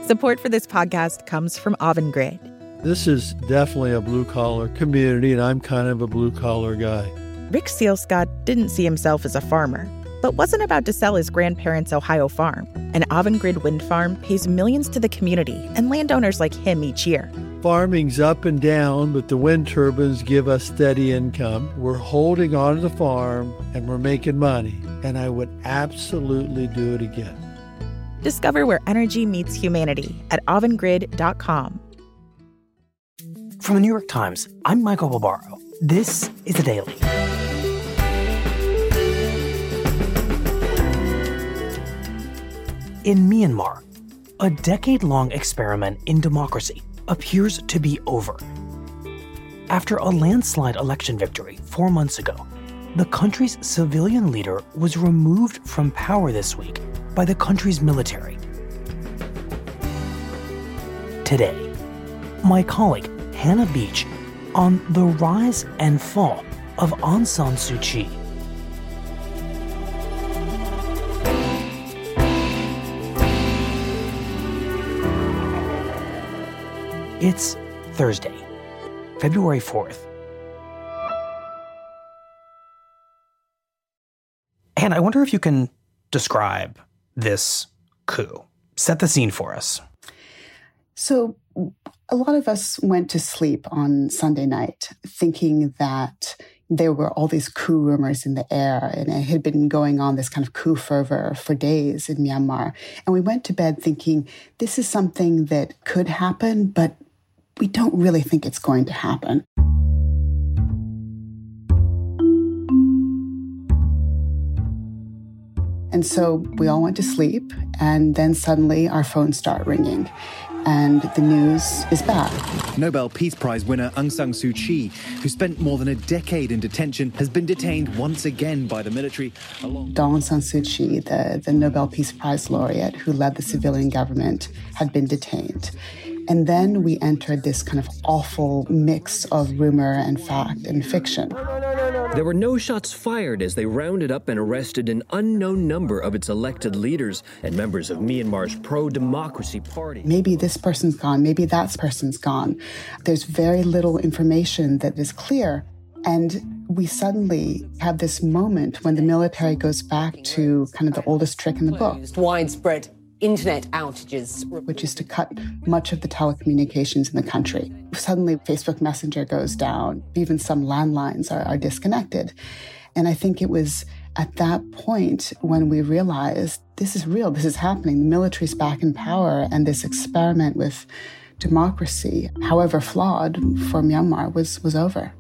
Support for this podcast comes from Avangrid. This is definitely a blue-collar community, and I'm kind of a blue-collar guy. Rick Sealscott didn't see himself as a farmer, but wasn't about to sell his grandparents' Ohio farm. An Avangrid wind farm pays millions to the community and landowners like him each year. Farming's up and down, but the wind turbines give us steady income. We're holding on to the farm, and we're making money, and I would absolutely do it again. Discover where energy meets humanity at avangrid.com. From the New York Times, I'm Michael Barbaro. This is The Daily. In Myanmar, a decade-long experiment in democracy appears to be over. After a landslide election victory 4 months ago, the country's civilian leader was removed from power this week by the country's military. Today, my colleague Hannah Beach on the rise and fall of Aung San Suu Kyi. It's Thursday, February 4th. And I wonder if you can describe this coup. Set the scene for us. So a lot of us went to sleep on Sunday night thinking that there were all these coup rumors in the air, and it had been going on, this kind of coup fervor for days in Myanmar. And we went to bed thinking this is something that could happen, but we don't really think it's going to happen. And so we all went to sleep, and then suddenly our phones start ringing, and the news is bad. Nobel Peace Prize winner Aung San Suu Kyi, who spent more than a decade in detention, has been detained once again by the military. Aung San Suu Kyi, the Nobel Peace Prize laureate who led the civilian government, had been detained. And then we entered this kind of awful mix of rumor and fact and fiction. There were no shots fired as they rounded up and arrested an unknown number of its elected leaders and members of Myanmar's pro-democracy party. Maybe this person's gone, maybe that person's gone. There's very little information that is clear. And we suddenly have this moment when the military goes back to kind of the oldest trick in the book. Widespread internet outages, which is to cut much of the telecommunications in the country. Suddenly, Facebook Messenger goes down. Even some landlines are disconnected. And I think it was at that point when we realized this is real, this is happening. The military's back in power, and this experiment with democracy, however flawed for Myanmar, was over.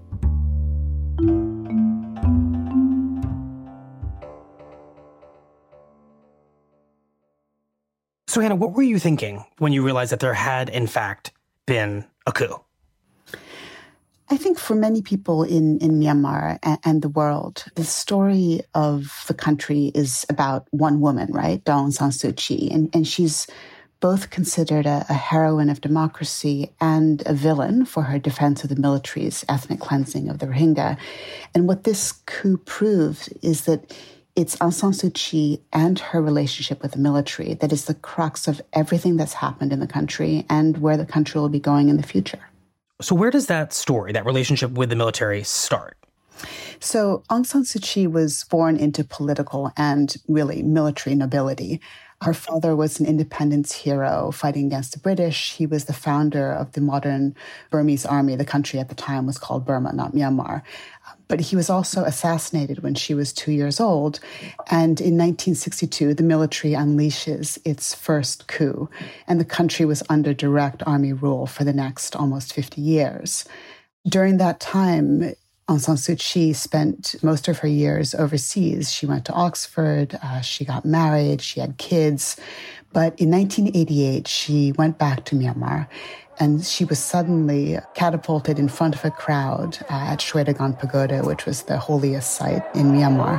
So, Hannah, what were you thinking when you realized that there had, in fact, been a coup? I think for many people in Myanmar and the world, the story of the country is about one woman, right? Aung San Suu Kyi. And she's both considered a heroine of democracy and a villain for her defense of the military's ethnic cleansing of the Rohingya. And what this coup proved is that it's Aung San Suu Kyi and her relationship with the military that is the crux of everything that's happened in the country and where the country will be going in the future. So where does that story, that relationship with the military, start? So Aung San Suu Kyi was born into political and really military nobility. Her father was an independence hero fighting against the British. He was the founder of the modern Burmese army. The country at the time was called Burma, not Myanmar. But he was also assassinated when she was 2 years old. And in 1962, the military unleashes its first coup, and the country was under direct army rule for the next almost 50 years. During that time, Aung San Suu Kyi spent most of her years overseas. She went to Oxford, she got married, she had kids. But in 1988, she went back to Myanmar, and she was suddenly catapulted in front of a crowd at Shwedagon Pagoda, which was the holiest site in Myanmar.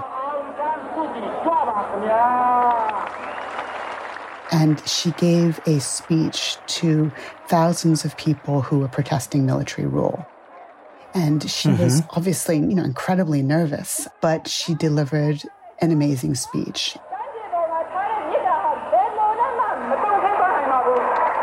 And she gave a speech to thousands of people who were protesting military rule. And she was obviously, incredibly nervous, but she delivered an amazing speech.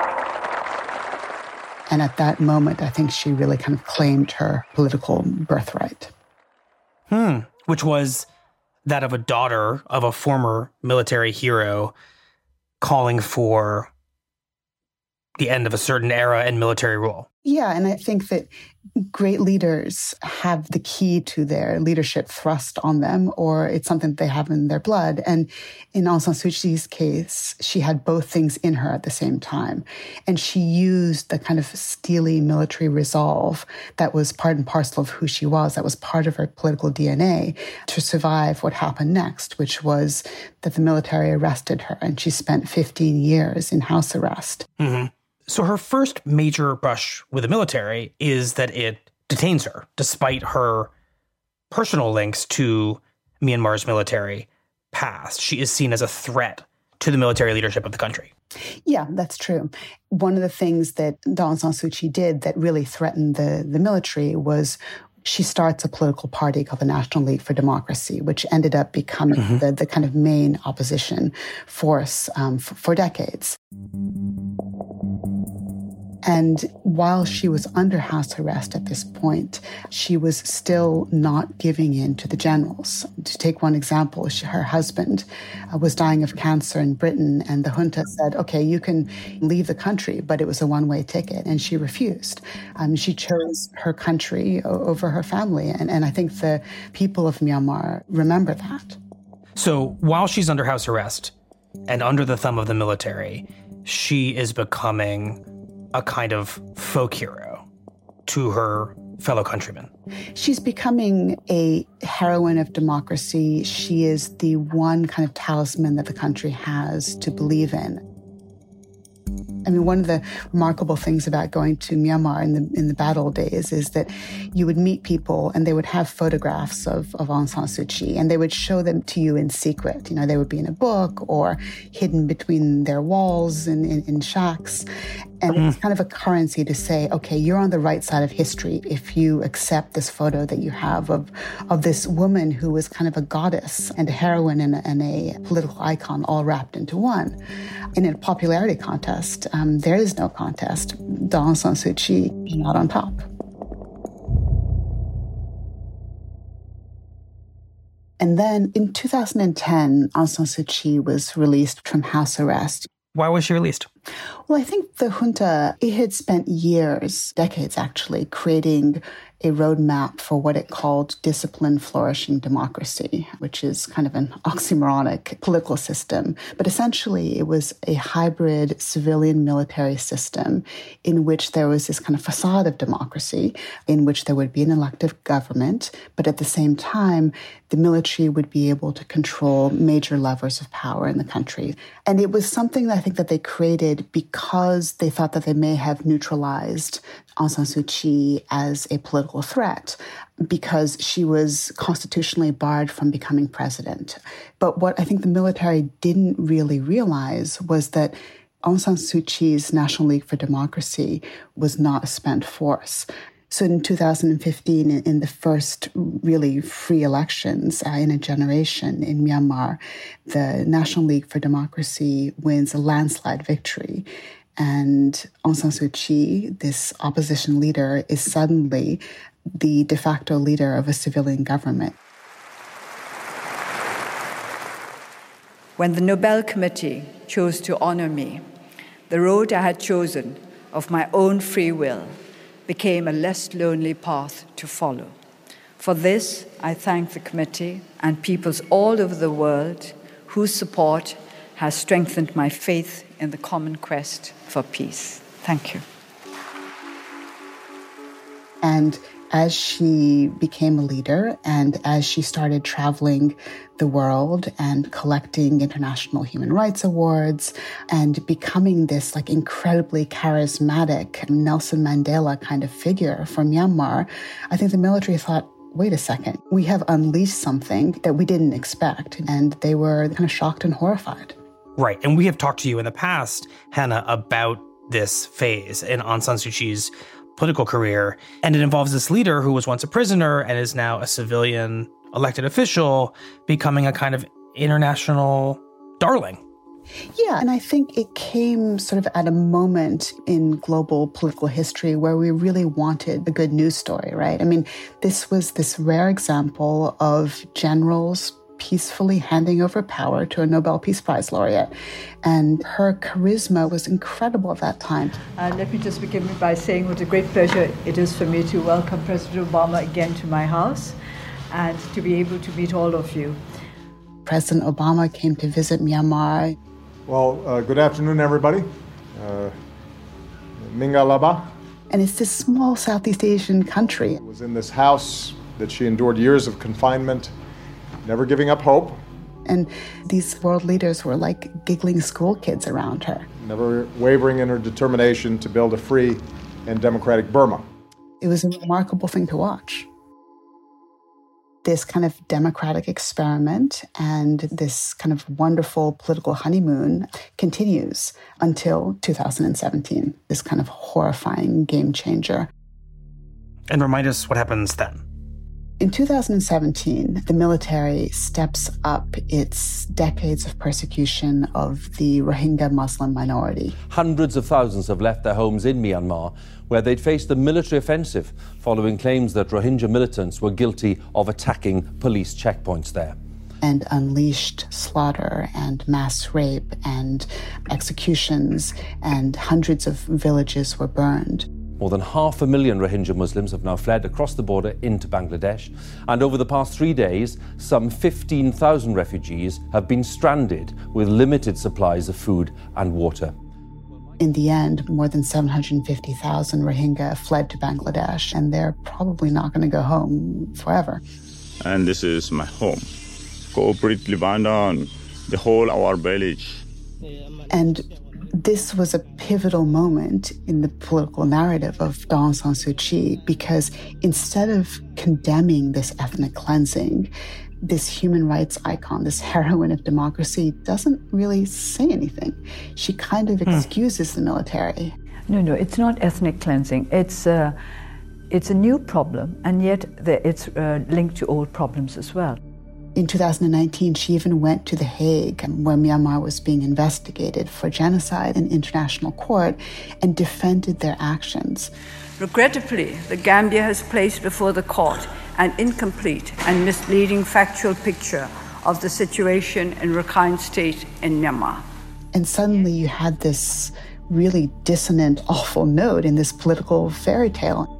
And at that moment, I think she really kind of claimed her political birthright. Which was that of a daughter of a former military hero calling for the end of a certain era in military rule. Yeah, and I think that great leaders have the key to their leadership thrust on them, or it's something that they have in their blood. And in Aung San Suu Kyi's case, she had both things in her at the same time. And she used the kind of steely military resolve that was part and parcel of who she was, that was part of her political DNA, to survive what happened next, which was that the military arrested her, and she spent 15 years in house arrest. Mm-hmm. So her first major brush with the military is that it detains her, despite her personal links to Myanmar's military past. She is seen as a threat to the military leadership of the country. Yeah, that's true. One of the things that Aung San Suu Kyi did that really threatened the military was she starts a political party called the National League for Democracy, which ended up becoming the kind of main opposition force for decades. And while she was under house arrest at this point, she was still not giving in to the generals. To take one example, her husband was dying of cancer in Britain, and the junta said, okay, you can leave the country, but it was a one-way ticket, and she refused. She chose her country over her family, and I think the people of Myanmar remember that. So while she's under house arrest and under the thumb of the military, she is becoming a kind of folk hero to her fellow countrymen. She's becoming a heroine of democracy. She is the one kind of talisman that the country has to believe in. I mean, one of the remarkable things about going to Myanmar in the bad old days is that you would meet people and they would have photographs of Aung San Suu Kyi, and they would show them to you in secret. You know, they would be in a book or hidden between their walls in shacks. And it's kind of a currency to say, okay, you're on the right side of history if you accept this photo that you have of this woman who was kind of a goddess and a heroine and a political icon all wrapped into one. In a popularity contest, there is no contest. Aung San Suu Kyi is not on top. And then in 2010, Aung San Suu Kyi was released from house arrest. Why was she released? Well, I think the junta, it had spent years, decades actually, creating a roadmap for what it called disciplined, flourishing democracy, which is kind of an oxymoronic political system. But essentially, it was a hybrid civilian military system in which there was this kind of facade of democracy, in which there would be an elective government, but at the same time, the military would be able to control major levers of power in the country. And it was something that I think that they created because they thought that they may have neutralized Aung San Suu Kyi as a political threat, because she was constitutionally barred from becoming president. But what I think the military didn't really realize was that Aung San Suu Kyi's National League for Democracy was not a spent force. So in 2015, in the first really free elections in a generation in Myanmar, the National League for Democracy wins a landslide victory. And Aung San Suu Kyi, this opposition leader, is suddenly the de facto leader of a civilian government. When the Nobel Committee chose to honor me, the road I had chosen of my own free will became a less lonely path to follow. For this, I thank the committee and peoples all over the world whose support has strengthened my faith in the common quest for peace. Thank you. And as she became a leader and as she started traveling the world and collecting international human rights awards and becoming this like incredibly charismatic Nelson Mandela kind of figure for Myanmar, I think the military thought, wait a second, we have unleashed something that we didn't expect. And they were kind of shocked and horrified. Right. And we have talked to you in the past, Hannah, about this phase in Aung San Suu Kyi's political career. And it involves this leader who was once a prisoner and is now a civilian elected official becoming a kind of international darling. Yeah, and I think it came sort of at a moment in global political history where we really wanted a good news story, right? I mean, this was this rare example of generals peacefully handing over power to a Nobel Peace Prize laureate. And her charisma was incredible at that time. Let me just begin by saying what a great pleasure it is for me to welcome President Obama again to my house and to be able to meet all of you. President Obama came to visit Myanmar. Well, good afternoon, everybody. Minga Laba. And it's this small Southeast Asian country. It was in this house that she endured years of confinement, never giving up hope. And these world leaders were like giggling school kids around her. Never wavering in her determination to build a free and democratic Burma. It was a remarkable thing to watch. This kind of democratic experiment and this kind of wonderful political honeymoon continues until 2017, this kind of horrifying game changer. And remind us what happens then. In 2017, the military steps up its decades of persecution of the Rohingya Muslim minority. Hundreds of thousands have left their homes in Myanmar, where they'd faced a military offensive following claims that Rohingya militants were guilty of attacking police checkpoints there. And unleashed slaughter and mass rape and executions, and hundreds of villages were burned. More than 500,000 Rohingya Muslims have now fled across the border into Bangladesh. And over the past 3 days, some 15,000 refugees have been stranded with limited supplies of food and water. In the end, more than 750,000 Rohingya fled to Bangladesh, and they're probably not going to go home forever. And this is my home. Cooperate Libandan, the whole our village. And this was a pivotal moment in the political narrative of Aung San Suu Kyi, because instead of condemning this ethnic cleansing, this human rights icon, this heroine of democracy, doesn't really say anything. She kind of excuses the military. No, it's not ethnic cleansing. It's a new problem, and yet it's linked to old problems as well. In 2019, she even went to The Hague, where Myanmar was being investigated for genocide in international court, and defended their actions. Regrettably, the Gambia has placed before the court an incomplete and misleading factual picture of the situation in Rakhine State in Myanmar. And suddenly you had this really dissonant, awful note in this political fairy tale.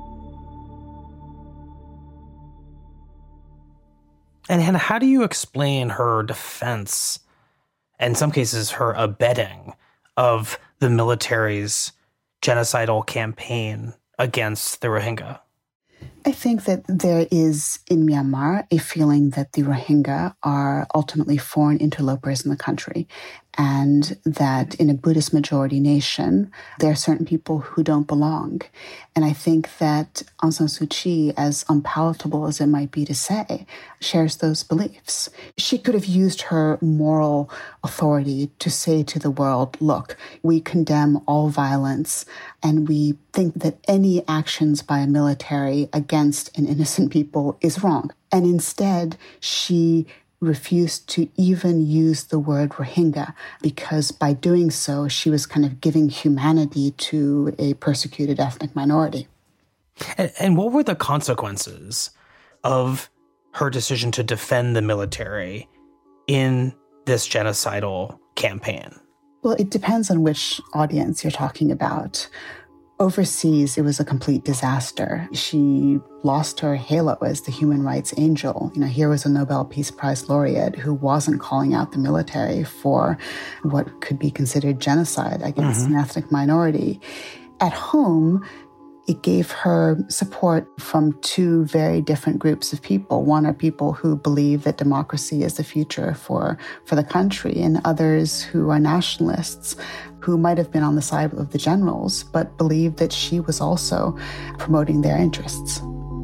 And Hannah, how do you explain her defense, in some cases her abetting, of the military's genocidal campaign against the Rohingya? I think that there is in Myanmar a feeling that the Rohingya are ultimately foreign interlopers in the country, and that in a Buddhist majority nation, there are certain people who don't belong. And I think that Aung San Suu Kyi, as unpalatable as it might be to say, shares those beliefs. She could have used her moral authority to say to the world, look, we condemn all violence, and we think that any actions by a military against an innocent people is wrong. And instead, she refused to even use the word Rohingya, because by doing so, she was kind of giving humanity to a persecuted ethnic minority. And what were the consequences of her decision to defend the military in this genocidal campaign? Well, it depends on which audience you're talking about. Overseas, it was a complete disaster. She lost her halo as the human rights angel. Here was a Nobel Peace Prize laureate who wasn't calling out the military for what could be considered genocide against an ethnic minority. At home, it gave her support from two very different groups of people. One are people who believe that democracy is the future for the country, and others who are nationalists, who might have been on the side of the generals, but believed that she was also promoting their interests.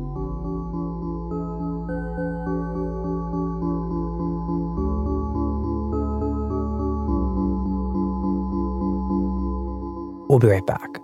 We'll be right back.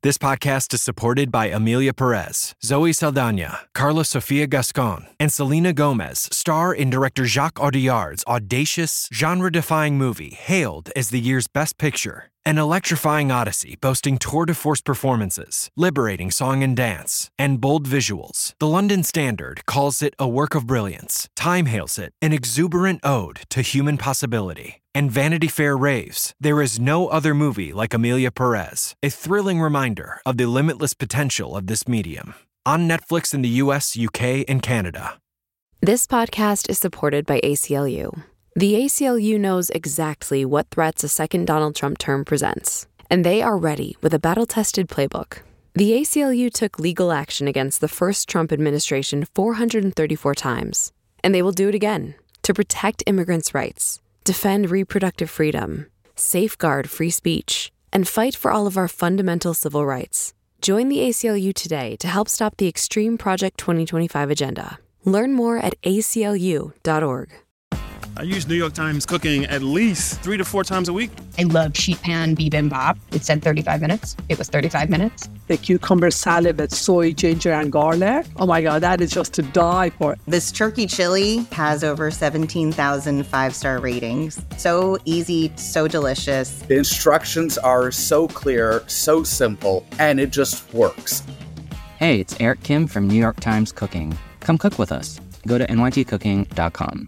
This podcast is supported by Amelia Perez, Zoe Saldana, Carla Sofia Gascon, and Selena Gomez star in director Jacques Audiard's audacious, genre-defying movie hailed as the year's best picture. An electrifying odyssey boasting tour de force performances, liberating song and dance, and bold visuals. The London Standard calls it a work of brilliance. Time hails it an exuberant ode to human possibility. And Vanity Fair raves, there is no other movie like Amelia Perez, a thrilling reminder of the limitless potential of this medium. On Netflix in the US, UK, and Canada. This podcast is supported by ACLU. The ACLU knows exactly what threats a second Donald Trump term presents, and they are ready with a battle-tested playbook. The ACLU took legal action against the first Trump administration 434 times, and they will do it again to protect immigrants' rights, defend reproductive freedom, safeguard free speech, and fight for all of our fundamental civil rights. Join the ACLU today to help stop the Extreme Project 2025 agenda. Learn more at aclu.org. I use New York Times Cooking at least 3 to 4 times a week. I love sheet pan bibimbap. It said 35 minutes. It was 35 minutes. The cucumber salad with soy, ginger, and garlic. Oh my God, that is just to die for. This turkey chili has over 17,000 five-star ratings. So easy, so delicious. The instructions are so clear, so simple, and it just works. Hey, it's Eric Kim from New York Times Cooking. Come cook with us. Go to nytcooking.com.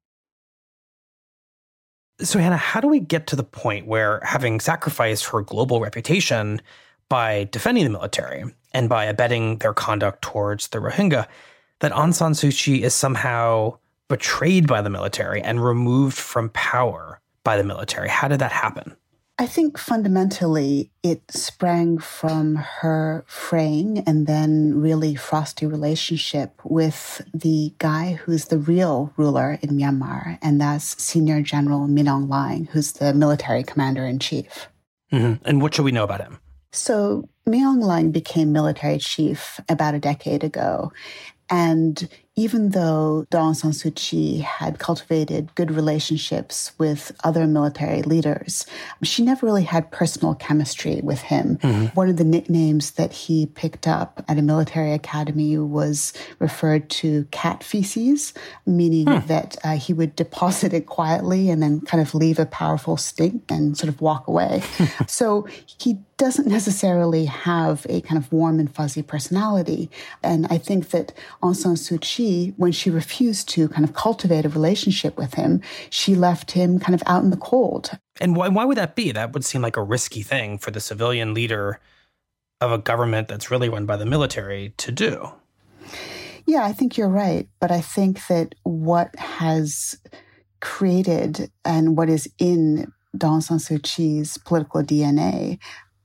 So, Hannah, how do we get to the point where, having sacrificed her global reputation by defending the military and by abetting their conduct towards the Rohingya, that Aung San Suu Kyi is somehow betrayed by the military and removed from power by the military? How did that happen? I think fundamentally it sprang from her fraying and then really frosty relationship with the guy who's the real ruler in Myanmar, and that's Senior General Min Aung Hlaing, who's the military commander-in-chief. Mm-hmm. And what should we know about him? So Min Aung Hlaing became military chief about a decade ago. And even though Aung San Suu Kyi had cultivated good relationships with other military leaders, she never really had personal chemistry with him. Mm-hmm. One of the nicknames that he picked up at a military academy was referred to cat feces, meaning that he would deposit it quietly and then kind of leave a powerful stink and sort of walk away. So he doesn't necessarily have a kind of warm and fuzzy personality. And I think that Aung San Suu Kyi, when she refused to kind of cultivate a relationship with him, she left him kind of out in the cold. And why would that be? That would seem like a risky thing for the civilian leader of a government that's really run by the military to do. Yeah, I think you're right. But I think that what has created and what is in Aung San Suu Kyi's political DNA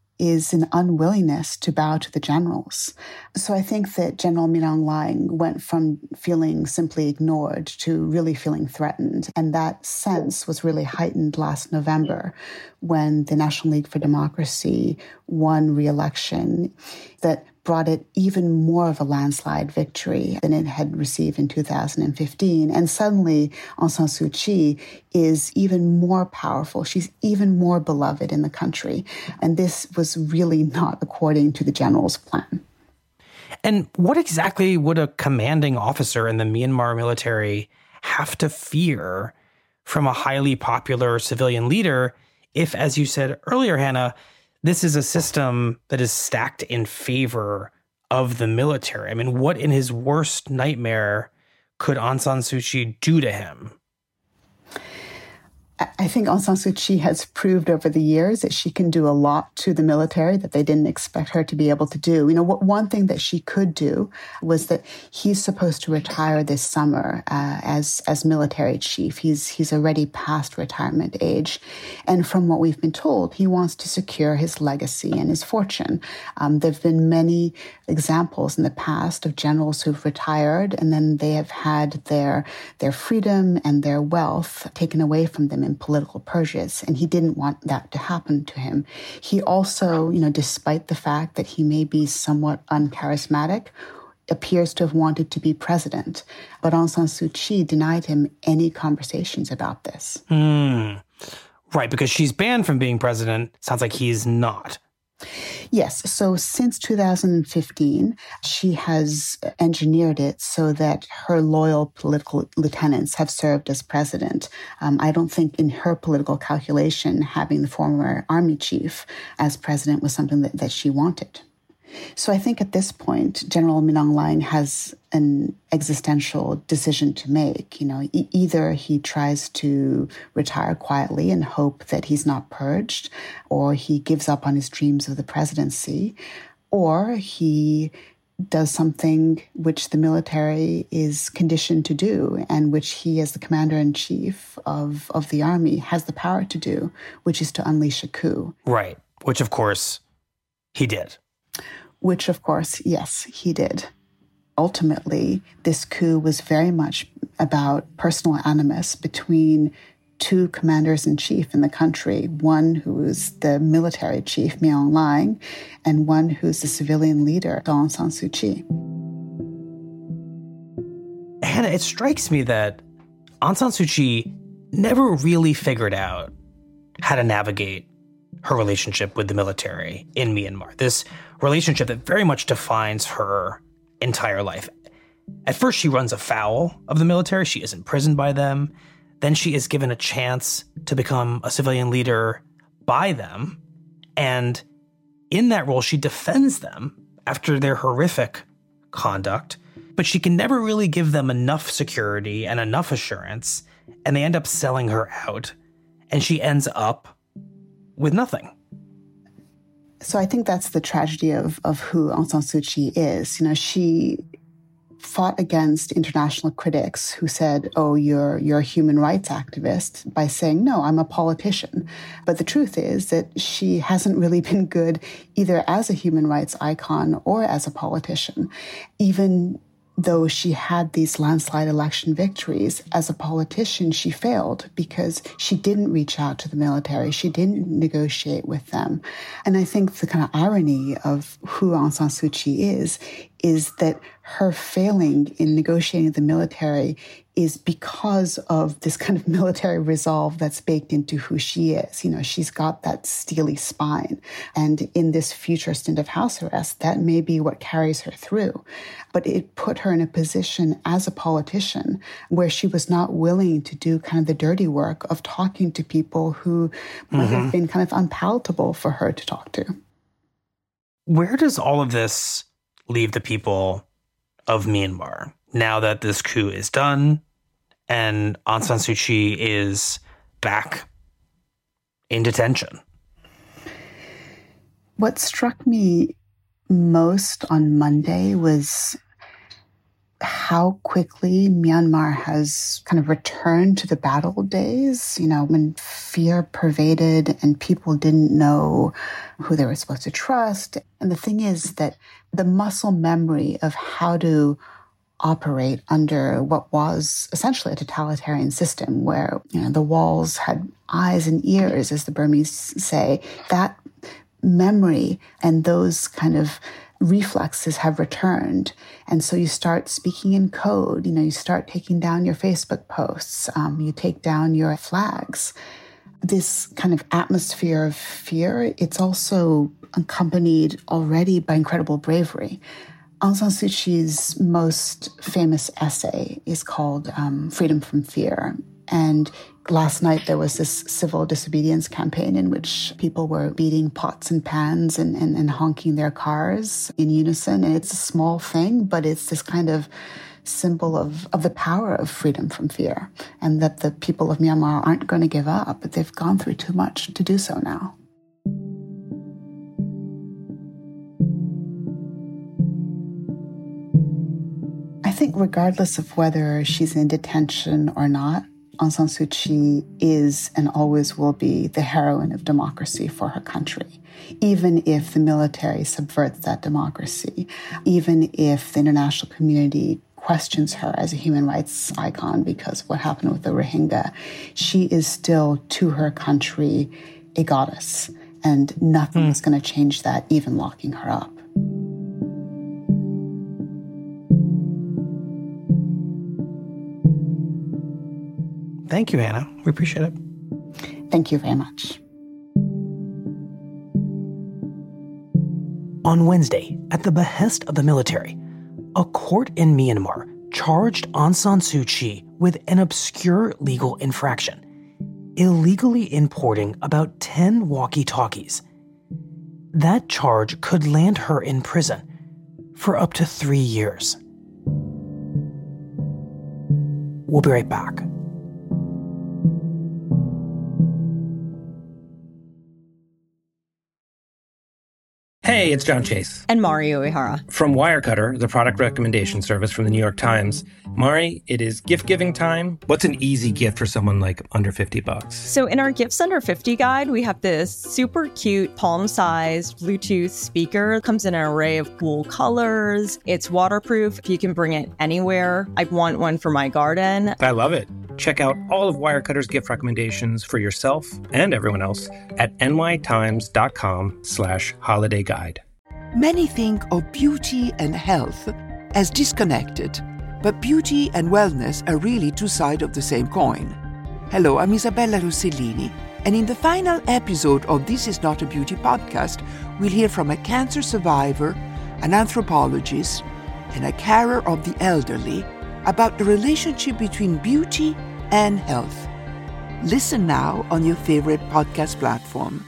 is an unwillingness to bow to the generals. So I think that General Min Aung Hlaing went from feeling simply ignored to really feeling threatened. And that sense was really heightened last November when the National League for Democracy won re-election that brought it even more of a landslide victory than it had received in 2015. And suddenly, Aung San Suu Kyi is even more powerful. She's even more beloved in the country. And this was really not according to the general's plan. And what exactly would a commanding officer in the Myanmar military have to fear from a highly popular civilian leader if, as you said earlier, Hannah, this is a system that is stacked in favor of the military? I mean, what in his worst nightmare could Aung San Suu Kyi do to him? I think Aung San Suu Kyi has proved over the years that she can do a lot to the military that they didn't expect her to be able to do. You know, one thing that she could do was that he's supposed to retire this summer as military chief. He's already past retirement age. And from what we've been told, he wants to secure his legacy and his fortune. There have been many examples in the past of generals who've retired and then they have had their freedom and their wealth taken away from them in political purges, and he didn't want that to happen to him. He also, despite the fact that he may be somewhat uncharismatic, appears to have wanted to be president. But Aung San Suu Kyi denied him any conversations about this. Right, because she's banned from being president. Sounds like he's not. Yes. So since 2015, she has engineered it so that her loyal political lieutenants have served as president. I don't think in her political calculation, having the former army chief as president was something that she wanted. So I think at this point, General Min Aung Hlaing has an existential decision to make. Either he tries to retire quietly and hope that he's not purged, or he gives up on his dreams of the presidency, or he does something which the military is conditioned to do and which he, as the commander-in-chief of the army, has the power to do, which is to unleash a coup. Right, which, of course, he did. Which, of course, yes, he did. Ultimately, this coup was very much about personal animus between two commanders-in-chief in the country, one who was the military chief, Min Aung Hlaing, and one who's the civilian leader, Aung San Suu Kyi. Hannah, it strikes me that Aung San Suu Kyi never really figured out how to navigate her relationship with the military in Myanmar, this relationship that very much defines her entire life. At first, she runs afoul of the military. She is imprisoned by them. Then she is given a chance to become a civilian leader by them. And in that role, she defends them after their horrific conduct, but she can never really give them enough security and enough assurance, and they end up selling her out, and she ends up with nothing. So I think that's the tragedy of who Aung San Suu Kyi is. She fought against international critics who said, oh, you're a human rights activist, by saying, no, I'm a politician. But the truth is that she hasn't really been good either as a human rights icon or as a politician. Even though she had these landslide election victories, as a politician, she failed because she didn't reach out to the military. She didn't negotiate with them. And I think the kind of irony of who Aung San Suu Kyi is that her failing in negotiating with the military is because of this kind of military resolve that's baked into who she is. She's got that steely spine. And in this future stint of house arrest, that may be what carries her through. But it put her in a position as a politician where she was not willing to do kind of the dirty work of talking to people who might have been kind of unpalatable for her to talk to. Where does all of this leave the people of Myanmar now that this coup is done and Aung San Suu Kyi is back in detention? What struck me most on Monday was how quickly Myanmar has kind of returned to the battle days, when fear pervaded and people didn't know who they were supposed to trust. And the thing is that the muscle memory of how to operate under what was essentially a totalitarian system where, the walls had eyes and ears, as the Burmese say, that memory and those kind of reflexes have returned. And so you start speaking in code, you start taking down your Facebook posts, you take down your flags. This kind of atmosphere of fear, it's also accompanied already by incredible bravery. Aung San Suu Kyi's most famous essay is called Freedom from Fear. And last night there was this civil disobedience campaign in which people were beating pots and pans and honking their cars in unison. And it's a small thing, but it's this kind of symbol of the power of freedom from fear, and that the people of Myanmar aren't going to give up, but they've gone through too much to do so now. I think regardless of whether she's in detention or not, Aung San Suu Kyi is and always will be the heroine of democracy for her country, even if the military subverts that democracy, even if the international community questions her as a human rights icon because of what happened with the Rohingya. She is still, to her country, a goddess, and nothing is going to change that, even locking her up. Thank you, Hannah. We appreciate it. Thank you very much. On Wednesday, at the behest of the military, a court in Myanmar charged Aung San Suu Kyi with an obscure legal infraction, illegally importing about 10 walkie-talkies. That charge could land her in prison for up to 3 years. We'll be right back. Hey, it's John Chase. And Mari Uehara. From Wirecutter, the product recommendation service from the New York Times. Mari, it is gift-giving time. What's an easy gift for someone like under $50? So in our Gifts Under 50 guide, we have this super cute palm-sized Bluetooth speaker. It comes in an array of cool colors. It's waterproof. You can bring it anywhere. I want one for my garden. I love it. Check out all of Wirecutter's gift recommendations for yourself and everyone else at nytimes.com/holiday guide. Many think of beauty and health as disconnected, but beauty and wellness are really two sides of the same coin. Hello, I'm Isabella Rossellini, and in the final episode of This Is Not a Beauty podcast, we'll hear from a cancer survivor, an anthropologist, and a carer of the elderly about the relationship between beauty and health. Listen now on your favorite podcast platform.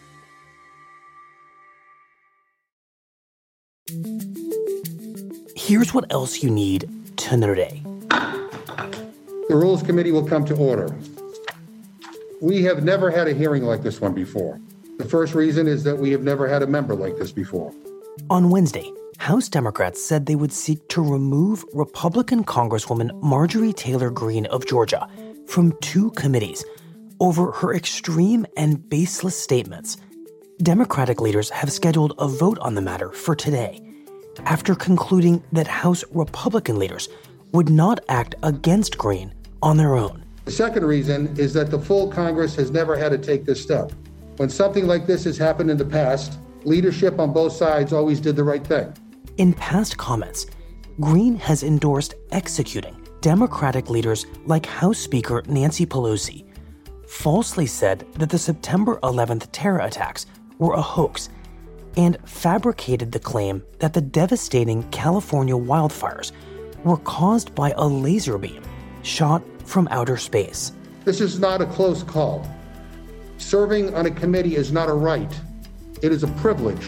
Here's what else you need to know today. The Rules Committee will come to order. We have never had a hearing like this one before. The first reason is that we have never had a member like this before. On Wednesday, House Democrats said they would seek to remove Republican Congresswoman Marjorie Taylor Greene of Georgia from 2 committees over her extreme and baseless statements. Democratic leaders have scheduled a vote on the matter for today, after concluding that House Republican leaders would not act against Greene on their own. The second reason is that the full Congress has never had to take this step. When something like this has happened in the past, leadership on both sides always did the right thing. In past comments, Greene has endorsed executing Democratic leaders like House Speaker Nancy Pelosi, falsely said that the September 11th terror attacks were a hoax, and fabricated the claim that the devastating California wildfires were caused by a laser beam shot from outer space. This is not a close call. Serving on a committee is not a right. It is a privilege.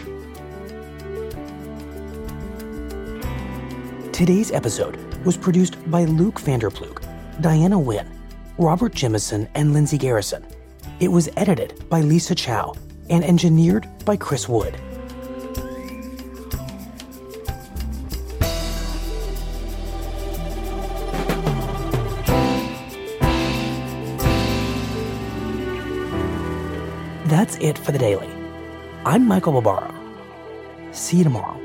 Today's episode was produced by Luke Vanderploeg, Diana Wynn, Robert Jimison, and Lindsay Garrison. It was edited by Lisa Chow and engineered by Chris Wood. That's it for the Daily. I'm Michael Barbaro. See you tomorrow.